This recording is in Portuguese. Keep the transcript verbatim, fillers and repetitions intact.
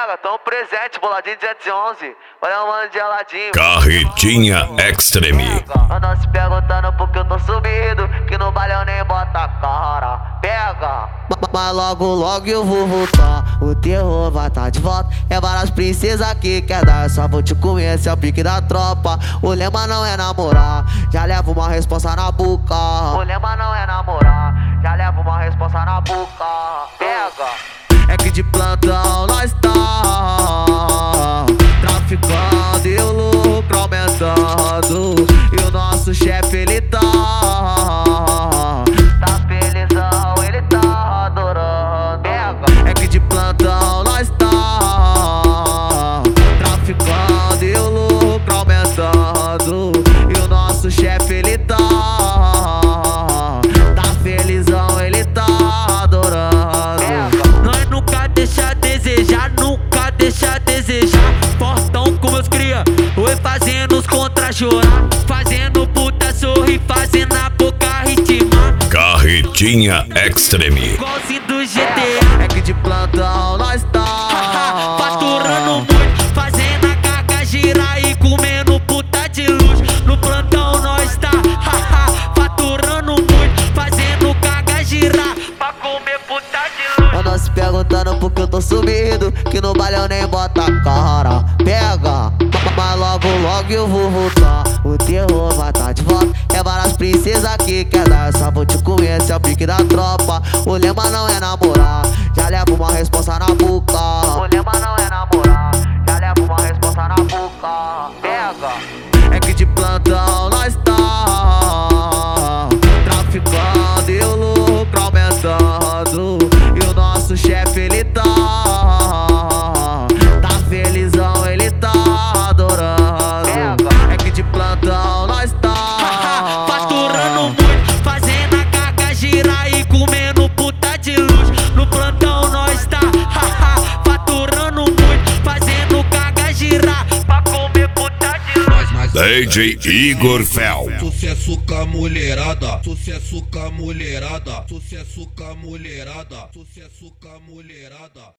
pega, tão presente, boladinho duzentos e onze. Olha o mano geladinho. Carretinha Extreme. Andam se perguntando por que eu tô sumido, que no baile eu nem bota a cara. Pega. Mas logo, logo eu vou voltar. O terror vai tá de volta. É várias princesas que quer dar. Eu só vou te comer, esse é o pique da tropa. O lema não é namorar, já levo uma responsa na boca. O lema não é namorar, já levo uma responsa na boca. Pega. É que de plantão nós tá traficando e o lucro aumentando. E o nosso chefe ele tá Tá felizão, ele tá adorando. Pega. É que de plantão nós tá traficando e o lucro aumentando. E o nosso chefe ele tá Tá felizão, ele tá adorando. Nós nunca deixa a desejar, nunca deixa a desejar. Portão com meus cria, oi fazendo os contra chorar. Fazendo puta sorrir, fazendo a boca ritmar. Carretinha Extreme. Igualzinho do G T A. É que de plantão nós tá faturando muito, fazendo a carga girar e comendo puta de luz. No plantão nós tá faturando muito, fazendo carga girar pra comer puta de luz. Andam se perguntando por que eu tô sumido, que no baile eu nem bota a cara. Pega, mas logo, logo eu vou voltar. O terror vai tá de volta. É várias princesas que quer dar. Eu só vou te comer, esse é o pique da tropa. O lema não é namorar, já levo uma responsa na boca. O lema não é namorar, já levo uma responsa na boca. Pega. É que de plantão nós tá traficando e o lucro aumentando. E o nosso chefe ele tá Tá felizão, ele tá adorando. É que de plantão nós tá faturando muito, fazendo a carga girar e comendo puta de luz. No plantão nós tá faturando muito, fazendo carga girar pra comer puta de luz. D J Igor Fel. Sucesso com a mulherada, sucesso com a mulherada, sucesso com a mulherada, sucesso com a mulherada.